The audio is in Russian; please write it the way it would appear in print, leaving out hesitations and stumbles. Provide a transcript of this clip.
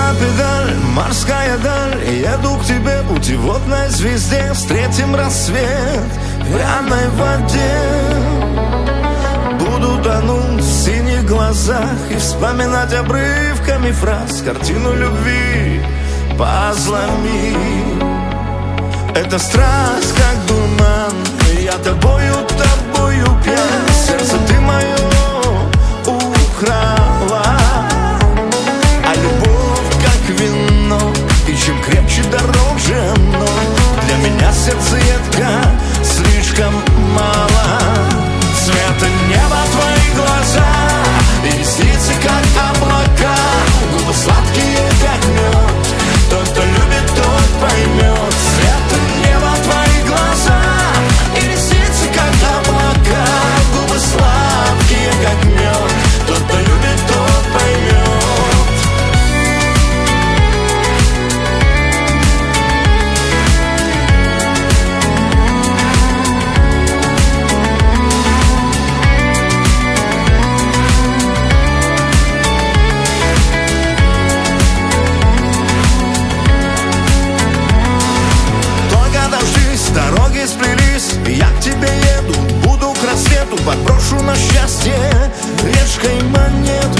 на педаль, морская даль. Еду к тебе, путеводной звезде. Встретим рассвет в пряной воде. Буду тонуть в синих глазах и вспоминать обрывками фраз картину любви пазлами. Это страсть, как дурман, я тобою пьян. Сердце ты мое украла, а любовь как вино, и чем крепче, дороже оно. Для меня сердце едко, слишком мало. Цвета неба твои глаза, и ресницы как облака, губы сладкие как мед. Тот, кто любит, тот поймет. Цвета неба твои глаза, и ресницы как облака, губы сладкие как мед. Тот, кто любит, тот поймет. Дороги сплелись, я к тебе еду. Буду к рассвету, подброшу на счастье речкой монету.